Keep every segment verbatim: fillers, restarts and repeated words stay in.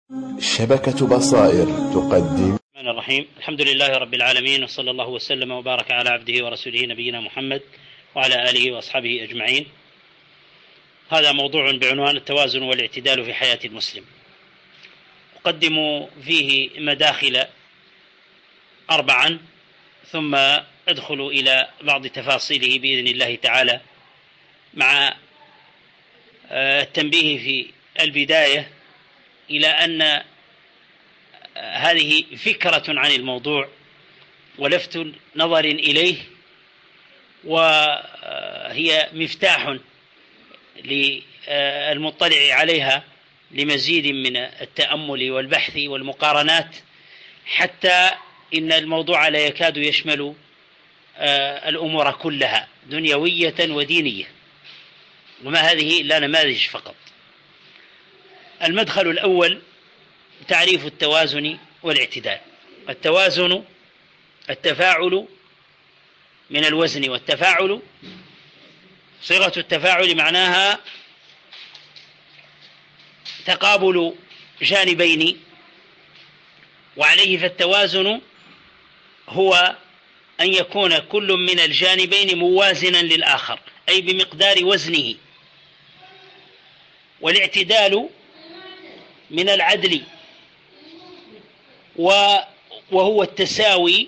شبكة بصائر تقدم. الرحمن الرحيم. الحمد لله رب العالمين، وصلى الله وسلم وبارك على عبده ورسوله نبينا محمد وعلى آله وأصحابه أجمعين. هذا موضوع بعنوان التوازن والاعتدال في حياة المسلم. أقدم فيه مداخل أربعا ثم أدخل إلى بعض تفاصيله بإذن الله تعالى، مع التنبيه في البداية إلى أن هذه فكرة عن الموضوع ولفت نظر إليه، وهي مفتاح للمطلع عليها لمزيد من التأمل والبحث والمقارنات، حتى إن الموضوع لا يكاد يشمل الأمور كلها دنيوية ودينية، وما هذه إلا نماذج فقط. المدخل الأول تعريف التوازن والاعتدال. التوازن التفاعل من الوزن، والتفاعل صيغة التفاعل معناها تقابل جانبين، وعليه فالتوازن هو أن يكون كل من الجانبين موازنا للآخر، أي بمقدار وزنه. والاعتدال من العدل وهو التساوي،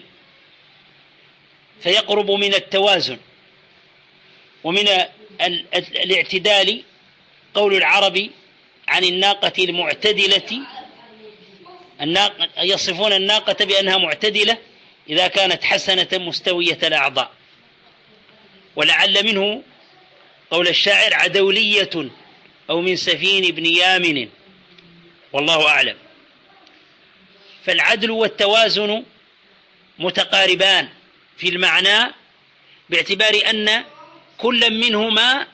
فيقرب من التوازن. ومن الاعتدال قول العرب عن الناقة المعتدلة، يصفون الناقة بأنها معتدلة إذا كانت حسنة مستوية الأعضاء. ولعل منه قول الشاعر عدولية أو من سفين بن يامن، والله أعلم. فالعدل والتوازن متقاربان في المعنى، باعتبار أن كل منهما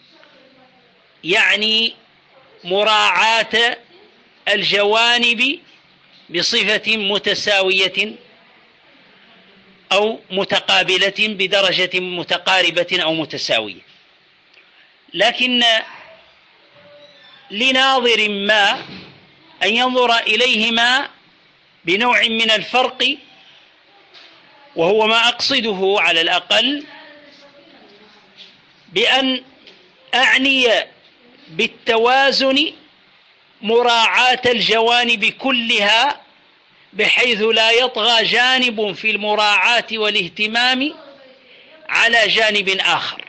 يعني مراعاة الجوانب بصفة متساوية أو متقابلة بدرجة متقاربة أو متساوية. لكن لناظر ما أن ينظر إليهما بنوع من الفرق، وهو ما أقصده على الأقل بأن أعني بالتوازن مراعاة الجوانب كلها، بحيث لا يطغى جانب في المراعاة والاهتمام على جانب آخر.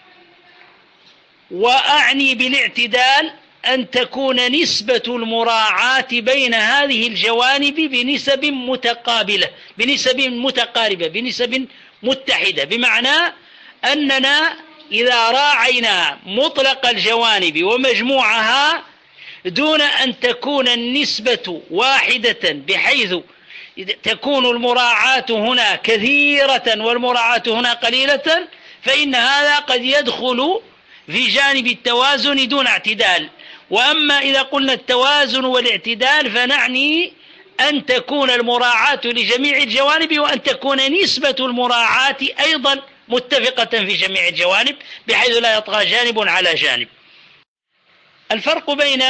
وأعني بالاعتدال أن تكون نسبة المراعاة بين هذه الجوانب بنسب متقابلة، بنسب متقاربة، بنسب متحدة، بمعنى أننا إذا راعينا مطلق الجوانب ومجموعها دون أن تكون النسبة واحدة، بحيث تكون المراعاة هنا كثيرة والمراعاة هنا قليلة، فإن هذا قد يدخل في جانب التوازن دون اعتدال. وأما إذا قلنا التوازن والاعتدال فنعني أن تكون المراعاة لجميع الجوانب، وأن تكون نسبة المراعاة أيضا متفقة في جميع الجوانب، بحيث لا يطغى جانب على جانب. الفرق بين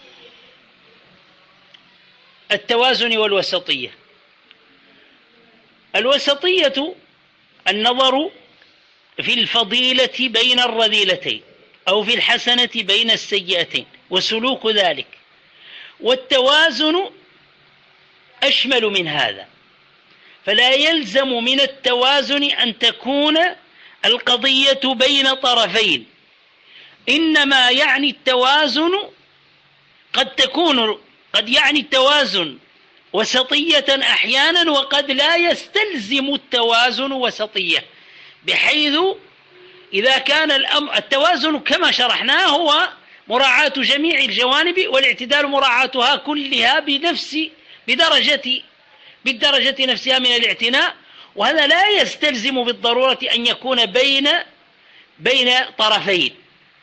التوازن والوسطية: الوسطية النظر في الفضيلة بين الرذيلتين، أو في الحسنة بين السيئتين، وسلوك ذلك. والتوازن أشمل من هذا، فلا يلزم من التوازن أن تكون القضية بين طرفين، إنما يعني التوازن قد تكون قد يعني التوازن وسطية أحيانا، وقد لا يستلزم التوازن وسطية، بحيث إذا كان الأمر التوازن كما شرحناه هو مراعاة جميع الجوانب، والاعتدال مراعاتها كلها بنفس بدرجة بالدرجة نفسها من الاعتناء. وهذا لا يستلزم بالضرورة أن يكون بين بين طرفين.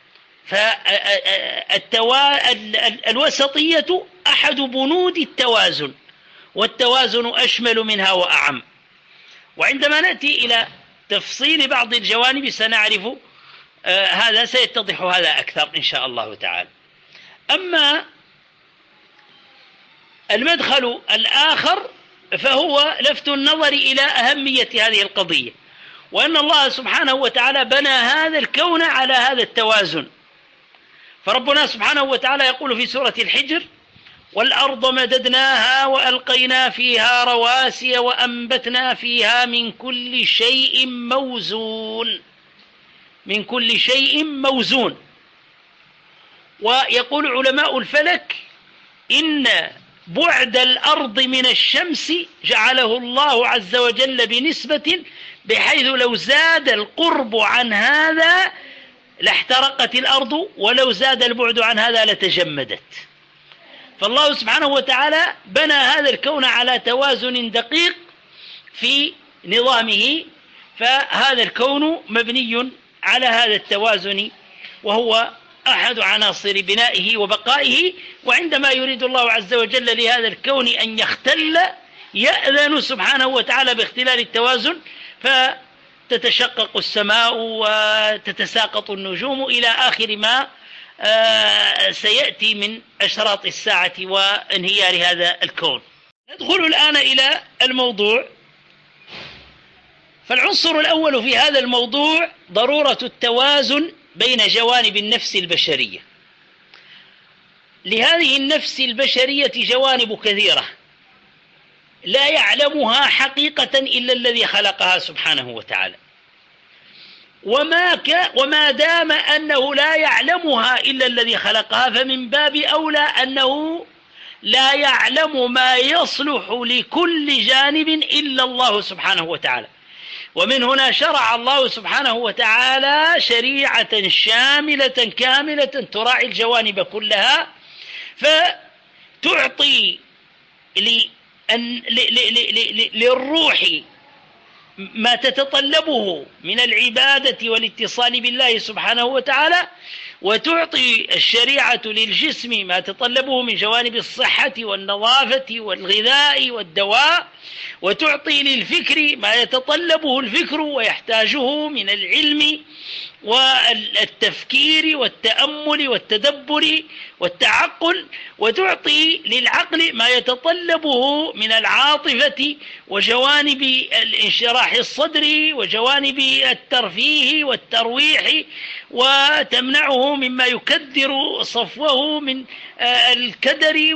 فالوسطية أحد بنود التوازن، والتوازن أشمل منها وأعم. وعندما نأتي إلى تفصيل بعض الجوانب سنعرف آه هذا، سيتضح هذا أكثر إن شاء الله تعالى. أما المدخل الآخر فهو لفت النظر إلى أهمية هذه القضية، وأن الله سبحانه وتعالى بنى هذا الكون على هذا التوازن. فربنا سبحانه وتعالى يقول في سورة الحجر: والأرض مددناها وألقينا فيها رواسي وأنبتنا فيها من كل شيء موزون. من كل شيء موزون. ويقول علماء الفلك إن بعد الأرض من الشمس جعله الله عز وجل بنسبة بحيث لو زاد القرب عن هذا لاحترقت الأرض، ولو زاد البعد عن هذا لتجمدت. فالله سبحانه وتعالى بنى هذا الكون على توازن دقيق في نظامه، فهذا الكون مبني على هذا التوازن، وهو أحد عناصر بنائه وبقائه. وعندما يريد الله عز وجل لهذا الكون أن يختل يأذن سبحانه وتعالى باختلال التوازن، فتتشقق السماء وتتساقط النجوم إلى آخر ما سيأتي من أشراط الساعة وانهيار هذا الكون. ندخل الآن إلى الموضوع. فالعنصر الأول في هذا الموضوع ضرورة التوازن بين جوانب النفس البشرية. لهذه النفس البشرية جوانب كثيرة لا يعلمها حقيقة إلا الذي خلقها سبحانه وتعالى، وما, ك وما دام أنه لا يعلمها إلا الذي خلقها فمن باب أولى أنه لا يعلم ما يصلح لكل جانب إلا الله سبحانه وتعالى. ومن هنا شرع الله سبحانه وتعالى شريعة شاملة كاملة تراعي الجوانب كلها، فتعطي للروح ما تتطلبه من العبادة والاتصال بالله سبحانه وتعالى، وتعطي الشريعة للجسم ما تتطلبه من جوانب الصحة والنظافة والغذاء والدواء، وتعطي للفكر ما يتطلبه الفكر ويحتاجه من العلم والتفكير والتأمل والتدبر والتعقل، وتعطي للعقل ما يتطلبه من العاطفة وجوانب الانشراح الصدر وجوانب الترفيه والترويح، وتمنعه مما يكدر صفوه من الكدر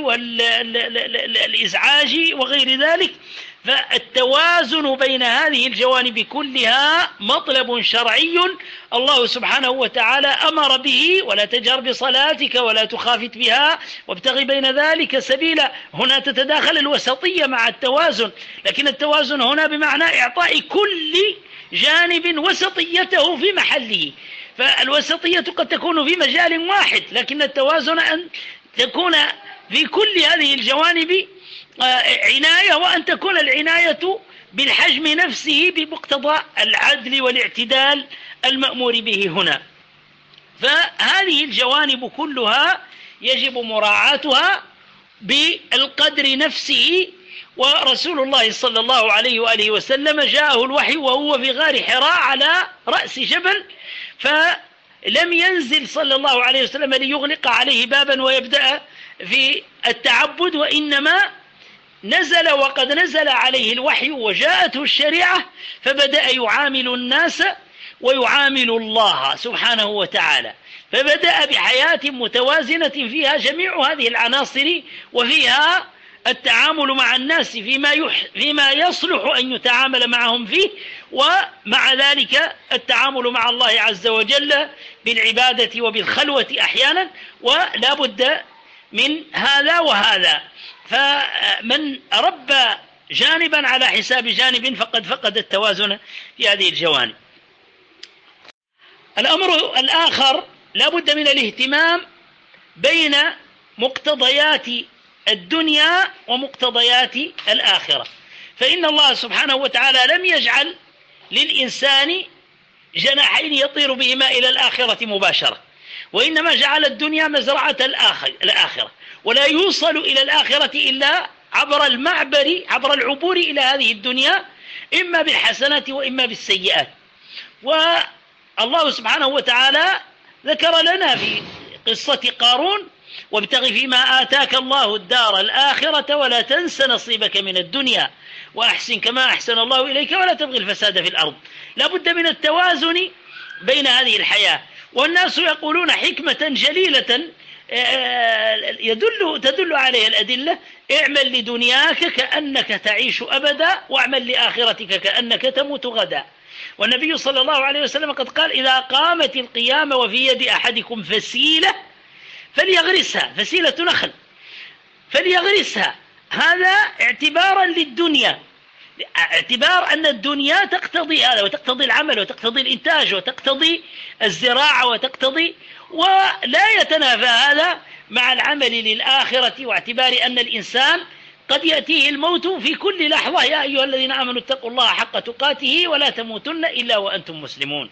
والإزعاج وغير ذلك. فالتوازن بين هذه الجوانب كلها مطلب شرعي الله سبحانه وتعالى أمر به: ولا تجهر بصلاتك ولا تخافت بها وابتغ بين ذلك سبيلا. هنا تتداخل الوسطية مع التوازن، لكن التوازن هنا بمعنى إعطاء كل جانب وسطيته في محله. فالوسطية قد تكون في مجال واحد، لكن التوازن أن تكون في كل هذه الجوانب عناية، وأن تكون العناية بالحجم نفسه بمقتضى العدل والاعتدال المأمور به هنا. فهذه الجوانب كلها يجب مراعاتها بالقدر نفسه. ورسول الله صلى الله عليه وآله وسلم جاءه الوحي وهو في غار حراء على رأس جبل، فلم ينزل صلى الله عليه وسلم ليغلق عليه بابا ويبدأ في التعبد، وإنما نزل وقد نزل عليه الوحي وجاءته الشريعة، فبدأ يعامل الناس ويعامل الله سبحانه وتعالى، فبدأ بحياة متوازنة فيها جميع هذه العناصر، وفيها التعامل مع الناس فيما, يح فيما يصلح أن يتعامل معهم فيه، ومع ذلك التعامل مع الله عز وجل بالعبادة وبالخلوة أحيانا، ولا بد من هذا وهذا. فمن ربى جانبا على حساب جانب فقد فقد التوازن في هذه الجوانب. الأمر الآخر لا بد من الاهتمام بين مقتضيات الدنيا ومقتضيات الآخرة. فإن الله سبحانه وتعالى لم يجعل للإنسان جناحين يطير بهما إلى الآخرة مباشرة، وإنما جعل الدنيا مزرعة الآخرة، ولا يوصل إلى الآخرة إلا عبر المعبر عبر العبور إلى هذه الدنيا، إما بالحسنات وإما بالسيئات. والله سبحانه وتعالى ذكر لنا في قصة قارون وابتغ فيما آتاك الله الدار الآخرة ولا تنس نصيبك من الدنيا وأحسن كما أحسن الله إليك ولا تبغي الفساد في الأرض. لا بد من التوازن بين هذه الحياة. والناس يقولون حكمة جليلة يدل تدل عليها الأدلة: اعمل لدنياك كأنك تعيش أبدا واعمل لآخرتك كأنك تموت غدا. والنبي صلى الله عليه وسلم قد قال: إذا قامت القيامة وفي يد أحدكم فسيلة فليغرسها، فسيلة نخل فليغرسها. هذا اعتبارا للدنيا، اعتبار أن الدنيا تقتضي هذا، وتقتضي العمل وتقتضي الإنتاج وتقتضي الزراعة وتقتضي، ولا يتنافى هذا مع العمل للآخرة، واعتبار أن الإنسان قد يأتيه الموت في كل لحظة. يا أيها الذين آمنوا اتقوا الله حق تقاته ولا تموتن إلا وأنتم مسلمون.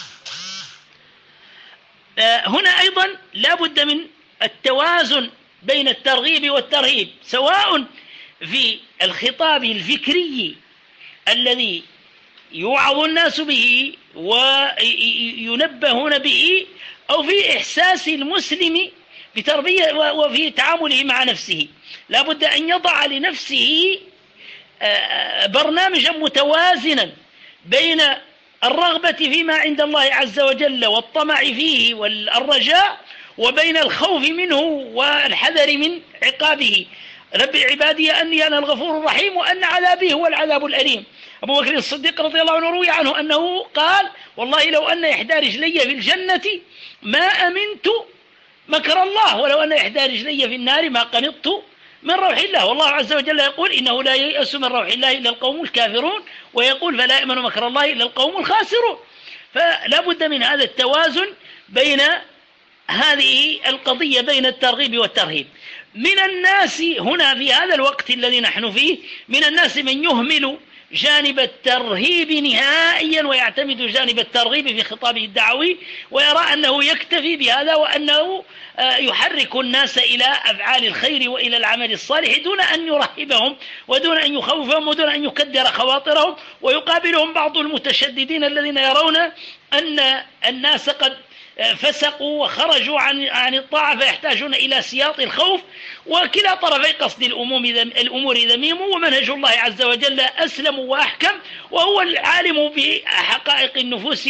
هنا أيضا لا بد من التوازن بين الترغيب والترهيب، سواء في الخطاب الفكري الذي يوعظ الناس به وينبهون به، أو في إحساس المسلم بتربية وفي تعامله مع نفسه. لا بد أن يضع لنفسه برنامجا متوازنا بين الرغبة فيما عند الله عز وجل والطمع فيه والرجاء، وبين الخوف منه والحذر من عقابه. نبئ عبادي أني أنا الغفور الرحيم وأن عذابي هو العذاب الأليم. أبو بكر الصديق رضي الله عنه روي عنه أنه قال: والله لو أن إحدى رجلي في الجنة ما أمنت مكر الله، ولو أن إحدى رجلي في النار ما قنطت من روح الله. والله عز وجل يقول: إنه لا ييأس من روح الله إلا القوم الكافرون، ويقول: فلا يأمن مكر الله إلا القوم الخاسرون. فلا بد من هذا التوازن بين هذه القضية، بين الترغيب والترهيب. من الناس هنا في هذا الوقت الذي نحن فيه، من الناس من يهمل جانب الترهيب نهائيا ويعتمد جانب الترغيب في خطابه الدعوي، ويرى أنه يكتفي بهذا، وأنه يحرك الناس إلى أفعال الخير وإلى العمل الصالح دون أن يرهبهم ودون أن يخوفهم ودون أن يكدر خواطرهم. ويقابلهم بعض المتشددين الذين يرون أن الناس قد فسقوا وخرجوا عن عن الطاعة فيحتاجون إلى سياط الخوف. وكلا طرفي قصد الأمور ذميم، ومنهج الله عز وجل أسلم وأحكم، وهو العالم بحقائق النفوس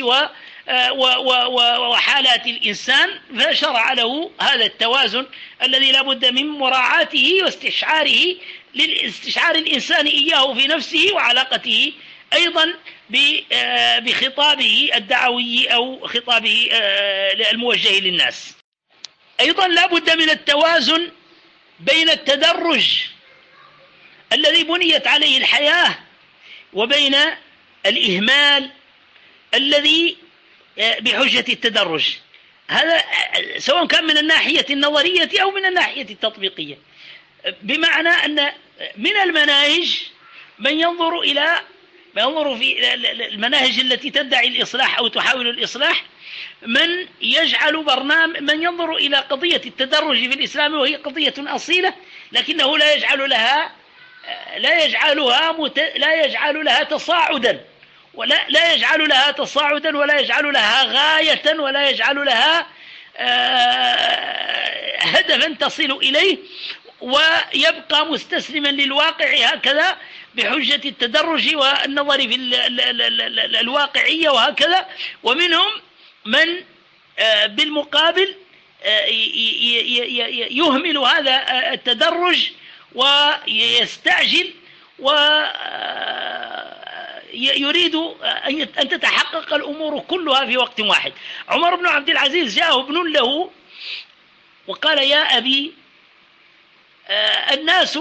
وحالات الإنسان، فشرع له هذا التوازن الذي لا بد من مراعاته واستشعاره لاستشعار الإنسان إياه في نفسه، وعلاقته أيضا بخطابه الدعوي أو خطابه الموجه للناس. أيضا لا بد من التوازن بين التدرج الذي بنيت عليه الحياة وبين الإهمال الذي بحجة التدرج. هذا سواء كان من الناحية النظرية أو من الناحية التطبيقية، بمعنى أن من المناهج من ينظر إلى ما ينظر في المناهج التي تدعي الإصلاح أو تحاول الإصلاح، من يجعل برنامج من ينظر إلى قضية التدرج في الإسلام وهي قضية أصيلة، لكنه لا يجعل لها لا يجعلها مت... لا يجعل لها تصاعدا ولا لا يجعل لها تصاعدا ولا يجعل لها غاية ولا يجعل لها هدفا تصل إليه، ويبقى مستسلما للواقع هكذا بحجة التدرج والنظر في الواقعية وهكذا. ومنهم من بالمقابل يهمل هذا التدرج ويستعجل ويريد أن تتحقق الأمور كلها في وقت واحد. عمر بن عبد العزيز جاءه ابن له وقال: يا أبي، الناس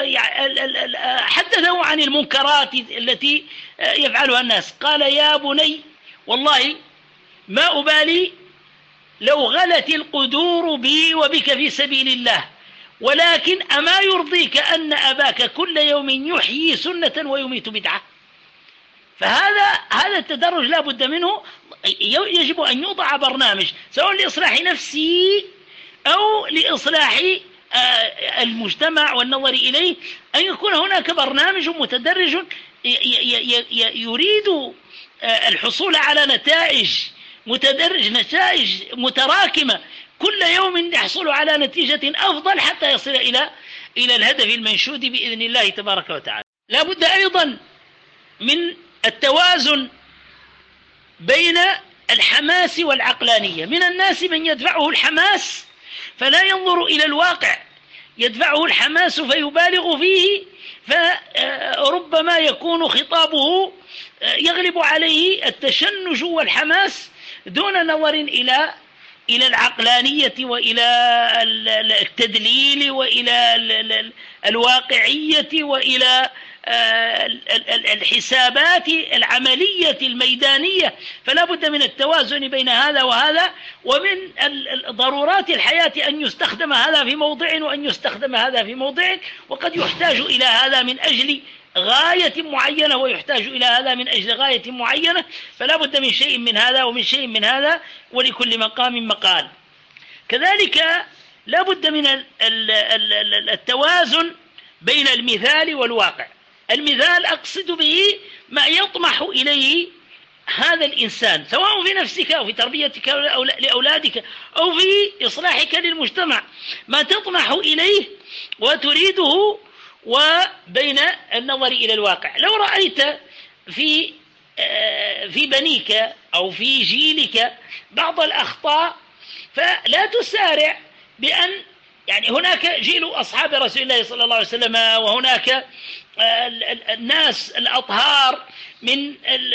حدثوا عن المنكرات التي يفعلها الناس. قال: يا بني، والله ما أبالي لو غلت القدور بي وبك في سبيل الله، ولكن أما يرضيك أن أباك كل يوم يحيي سنة ويميت بدعة؟ فهذا هذا التدرج لا بد منه. يجب أن يوضع برنامج سواء لإصلاح نفسه أو لإصلاح المجتمع والنظر إليه، أن يكون هناك برنامج متدرج يريد الحصول على نتائج متدرج، نتائج متراكمة كل يوم يحصل على نتيجة أفضل حتى يصل إلى إلى الهدف المنشود بإذن الله تبارك وتعالى. لا بد أيضا من التوازن بين الحماس والعقلانية. من الناس من يدفعه الحماس فلا ينظر إلى الواقع، يدفعه الحماس فيبالغ فيه، فربما يكون خطابه يغلب عليه التشنج والحماس دون نظر إلى إلى العقلانية وإلى التدليل وإلى الواقعية وإلى الحسابات العملية الميدانية. فلا بد من التوازن بين هذا وهذا، ومن ضرورات الحياة أن يستخدم هذا في موضع وأن يستخدم هذا في موضع، وقد يحتاج إلى هذا من أجل غاية معينة ويحتاج إلى هذا من أجل غاية معينة. فلا بد من شيء من هذا ومن شيء من هذا، ولكل مقام مقال. كذلك لا بد من التوازن بين المثال والواقع. المثال أقصد به ما يطمح إليه هذا الإنسان، سواء في نفسك أو في تربيتك لأولادك أو في إصلاحك للمجتمع، ما تطمح إليه وتريده، وبين النظر إلى الواقع. لو رأيت في في بنيك أو في جيلك بعض الأخطاء فلا تسارع بأن يعني هناك جيل أصحاب رسول الله صلى الله عليه وسلم، وهناك الناس الأطهار من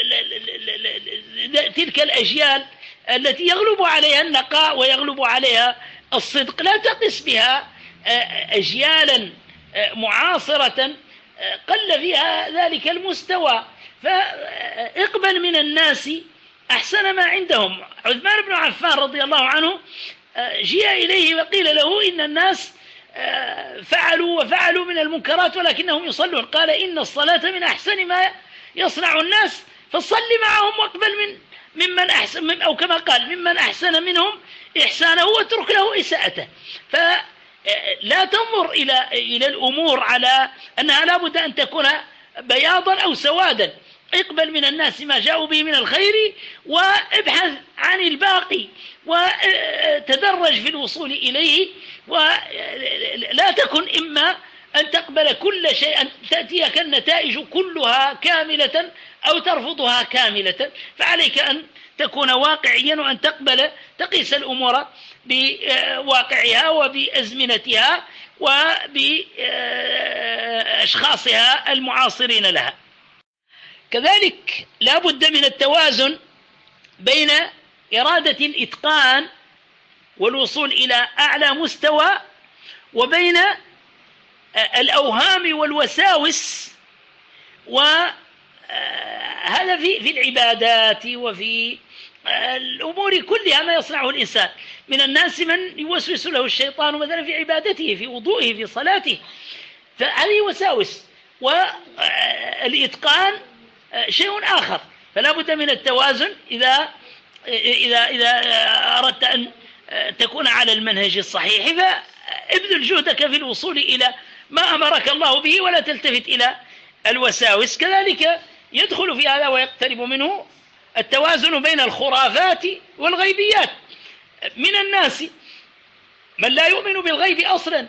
تلك الأجيال التي يغلب عليها النقاء ويغلب عليها الصدق. لا تقس بها أجيالا معاصرة قل فيها ذلك المستوى، فاقبل من الناس أحسن ما عندهم. عثمان بن عفان رضي الله عنه جاء إليه وقيل له إن الناس فعلوا وفعلوا من المنكرات ولكنهم يصلون، قال إن الصلاة من أحسن ما يصنع الناس، فصل معهم واقبل من ممن أحسن من، أو كما قال ممن أحسن منهم إحسانه واترك له إساءته. فلا تنظر إلى إلى الأمور على أنها لا بد أن تكون بياضا أو سوادا. اقبل من الناس ما جاءوا به من الخير وابحث عن الباقي وتدرج في الوصول إليه، ولا تكن إما أن تقبل كل شيء، أن تأتيك النتائج كلها كاملة أو ترفضها كاملة. فعليك أن تكون واقعيا وأن تقبل تقيس الأمور بواقعها وبأزمنتها وبأشخاصها المعاصرين لها. كذلك لا بد من التوازن بين إرادة الإتقان والوصول إلى أعلى مستوى، وبين الأوهام والوساوس. وهذا في في العبادات وفي الأمور كلها ما يصنعه الإنسان. من الناس من يوسوس له الشيطان مثلا في عبادته، في وضوئه، في صلاته، فهذه وساوس. والإتقان شيء آخر. فلا بد من التوازن إذا إذا إذا أردت أن تكون على المنهج الصحيح، فابذل جهدك في الوصول إلى ما أمرك الله به ولا تلتفت إلى الوساوس. كذلك يدخل في هذا ويقترب منه التوازن بين الخرافات والغيبيات. من الناس من لا يؤمن بالغيب أصلا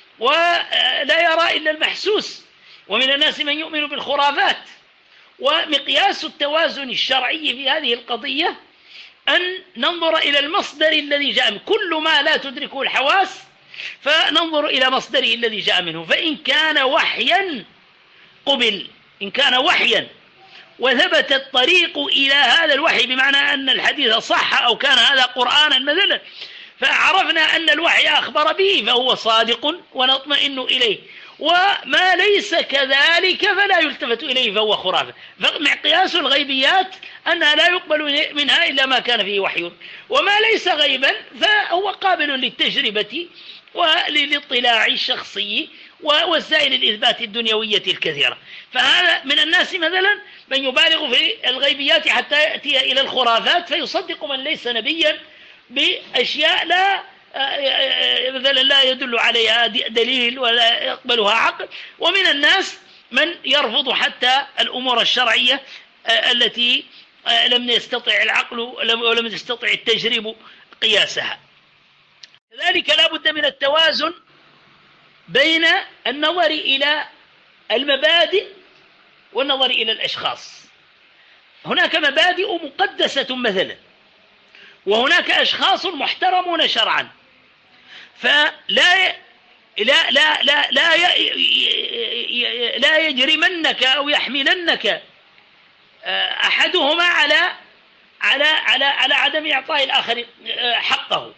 ولا يرى إلا المحسوس، ومن الناس من يؤمن بالخرافات. ومقياس التوازن الشرعي في هذه القضية أن ننظر إلى المصدر الذي جاء منه. كل ما لا تدركه الحواس فننظر إلى مصدره الذي جاء منه. فإن كان وحيا قبل، إن كان وحيا وثبت الطريق إلى هذا الوحي، بمعنى أن الحديث صح أو كان هذا قرآنا مثلا، فعرفنا أن الوحي أخبر به فهو صادق ونطمئن إليه. وما ليس كذلك فلا يلتفت إليه فهو خرافة. فمقياس الغيبيات أنها لا يقبل منها إلا ما كان فيه وحي، وما ليس غيبا فهو قابل للتجربة وللاطلاع الشخصي ووسائل الإثبات الدنيوية الكثيرة. فهذا من الناس مثلا من يبالغ في الغيبيات حتى يأتي إلى الخرافات، فيصدق من ليس نبيا بأشياء لا مثلا لا يدل عليها دليل ولا يقبلها عقل. ومن الناس من يرفض حتى الأمور الشرعية التي لم يستطع العقل ولم يستطع التجريب قياسها. كذلك لا بد من التوازن بين النظر إلى المبادئ والنظر إلى الأشخاص. هناك مبادئ مقدسة مثلا، وهناك أشخاص محترمون شرعا، فلا لا لا لا لا لا يجرمنك أو يحملنك أحدهما على على على على عدم إعطاء الآخر حقه.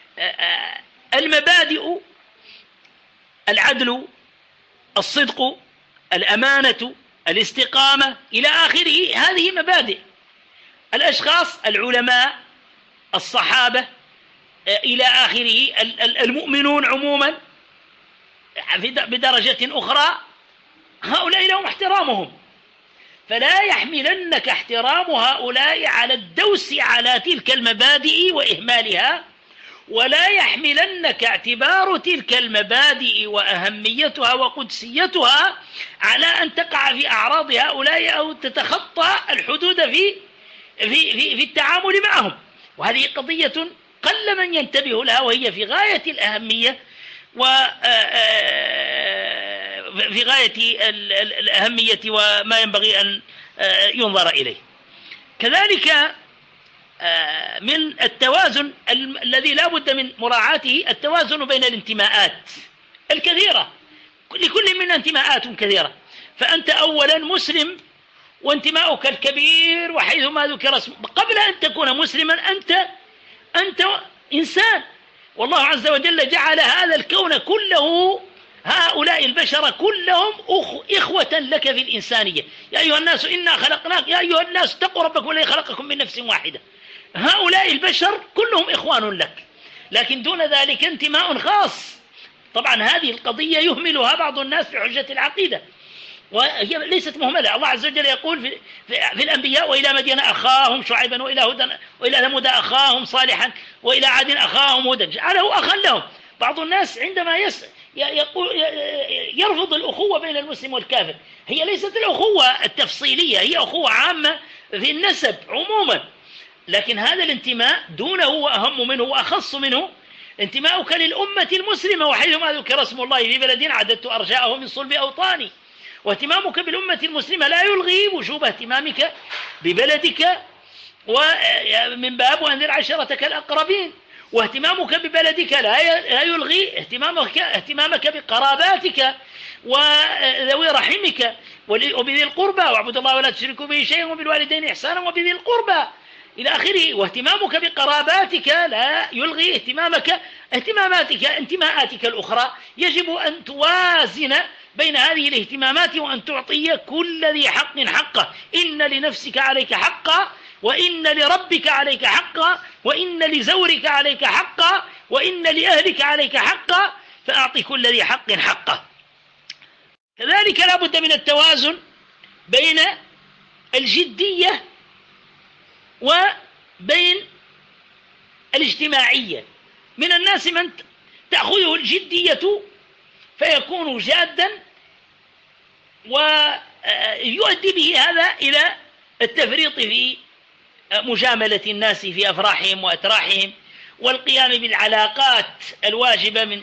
المبادئ العدل، الصدق، الأمانة، الاستقامة إلى آخره، هذه مبادئ. الأشخاص العلماء، الصحابة إلى آخره، المؤمنون عموما بدرجة أخرى، هؤلاء لهم احترامهم، فلا يحملنك احترام هؤلاء على الدوس على تلك المبادئ وإهمالها، ولا يحملنك اعتبار تلك المبادئ وأهميتها وقدسيتها على أن تقع في أعراض هؤلاء أو تتخطى الحدود في في في, في التعامل معهم. وهذه قضية قل من ينتبه لها، وهي في غاية الأهمية وفي غاية الأهمية وما ينبغي أن ينظر إليه. كذلك من التوازن الذي لا بد من مراعاته التوازن بين الانتماءات الكثيرة، لكل من انتماءات كثيرة. فأنت أولا مسلم وانتماؤك الكبير، وحيثما ذكر اسم قبل أن تكون مسلما أنت أنت إنسان، والله عز وجل جعل هذا الكون كله، هؤلاء البشر كلهم إخوة لك في الإنسانية. يا أيها الناس إنا خلقناك، يا أيها الناس اتقوا ربكم الذي خلقكم من نفس واحدة. هؤلاء البشر كلهم إخوان لك، لكن دون ذلك انتماء خاص. طبعا هذه القضية يهملها بعض الناس في حجة العقيدة، وهي ليست مهملة. الله عز وجل يقول في, في, في الأنبياء: وإلى مدين أخاهم شعيبا وإلى هدى وإلى ثمود أخاهم صالحا وإلى عاد أخاهم هودا، جعله أخا لهم. بعض الناس عندما يس يقول يرفض الأخوة بين المسلم والكافر، هي ليست الأخوة التفصيلية، هي أخوة عامة في النسب عموما، لكن هذا الانتماء دونه وأهم منه وأخص منه انتماؤك للأمة المسلمة، وحيثما ذكر اسم الله في بلد عددت أرجاءه من صلب أوطاني. واهتمامك بالأمة المسلمة لا يلغي وجوب اهتمامك ببلدك، ومن باب وأنذر عشيرتك الأقربين. واهتمامك ببلدك لا يلغي اهتمامك اهتمامك بقراباتك وذوي رحمك وبذي القربى، واعبدوا الله ولا تشركوا به شيئا وبالوالدين إحسانا وبذي القربى إلى آخره. واهتمامك بقراباتك لا يلغي اهتمامك اهتماماتك انتماءاتك الأخرى. يجب أن توازن بين هذه الاهتمامات وأن تعطي كل ذي حق حقه. إن لنفسك عليك حقا، وإن لربك عليك حقا، وإن لزورك عليك حقا، وإن لأهلك عليك حقا، فأعطي كل ذي حق حقه. كذلك لا بد من التوازن بين الجدية وبين الاجتماعية. من الناس من تأخذه الجدية فيكون جادا، ويؤدي به هذا إلى التفريط في مجاملة الناس في أفراحهم وأتراحهم، والقيام بالعلاقات الواجبة من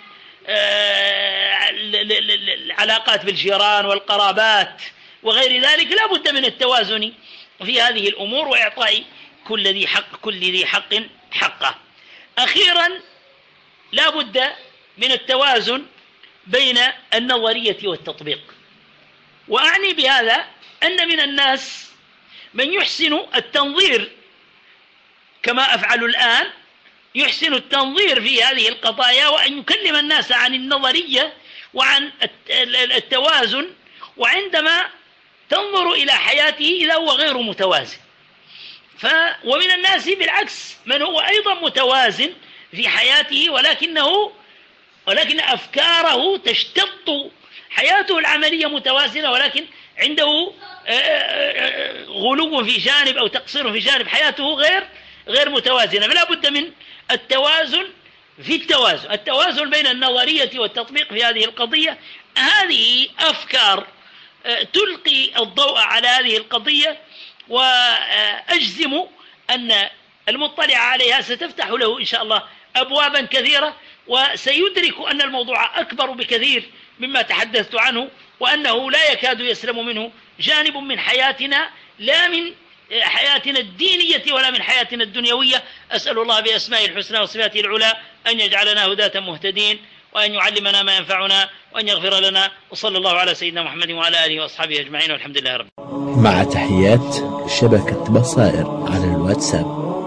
العلاقات بالجيران والقرابات وغير ذلك. لا بد من التوازن في هذه الأمور وإعطاء كل ذي حق كل ذي حق حقه. أخيرا لا بد من التوازن بين النظرية والتطبيق. وأعني بهذا أن من الناس من يحسن التنظير كما أفعل الآن، يحسن التنظير في هذه القضايا، وأن يكلم الناس عن النظرية وعن التوازن، وعندما تنظر إلى حياته إذا هو غير متوازن. ف ومن الناس بالعكس من هو أيضا متوازن في حياته، ولكنه ولكن أفكاره تشتط، حياته العملية متوازنة ولكن عنده غلو في جانب أو تقصير في جانب، حياته غير غير متوازنة. فلا بد من التوازن في التوازن التوازن بين النظرية والتطبيق في هذه القضية. هذه أفكار تلقي الضوء على هذه القضية، وأجزم أن المطلع عليها ستفتح له إن شاء الله أبوابا كثيرة وسيدرك أن الموضوع أكبر بكثير مما تحدثت عنه، وأنه لا يكاد يسلم منه جانب من حياتنا، لا من حياتنا الدينية ولا من حياتنا الدنيوية. أسأل الله بأسمائه الحسنى وصفاته العلى أن يجعلنا هداة مهتدين، وأن يعلمنا ما ينفعنا، وأن يغفر لنا. وصلى الله على سيدنا محمد وعلى آله وأصحابه أجمعين، والحمد لله رب. مع تحيات شبكة بصائر على الواتساب.